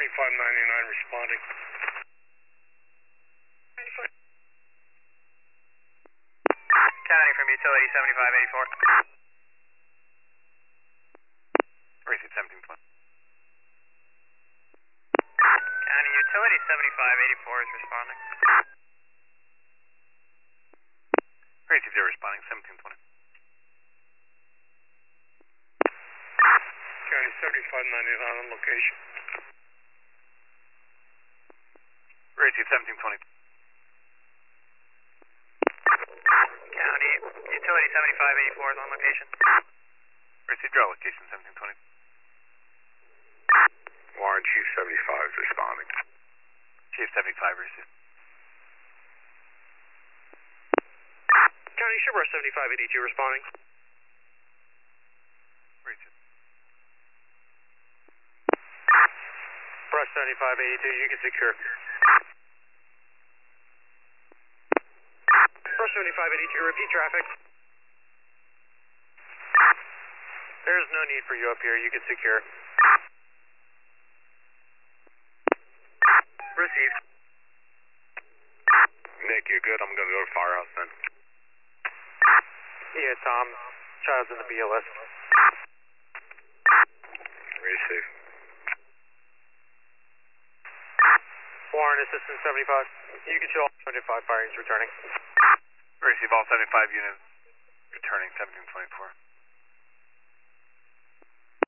7599 responding. County from utility 7584. Receive 1720. County utility 7584 is responding. Receive 0 responding 1720. County 7599 on location. Receive 1720. County utility 7584 is on location. Receive draw location 1720. Warren Chief 75 is responding. Chief 75 receive. County Sugar 7582 responding. Receive. Brush 7582, you can secure. Brush 7582, repeat traffic. There's no need for you up here, you can secure. Received. Nick, you're good? I'm going to go to firehouse then. Yeah, Tom. Child's in the BLS. Receive. Warren, Assistant 75. You can show all 75 firings returning. Receive all 75 units returning 1724.